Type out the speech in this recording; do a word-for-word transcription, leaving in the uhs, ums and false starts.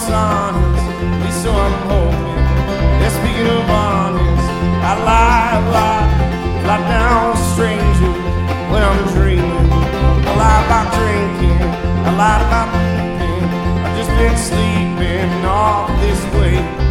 honest, at least so I'm hoping. Yeah, speaking of honest, I lie, lie, lie down with strangers when I'm dreaming. I lie about drinking, I lie about sleeping. I've just been sleeping off this way.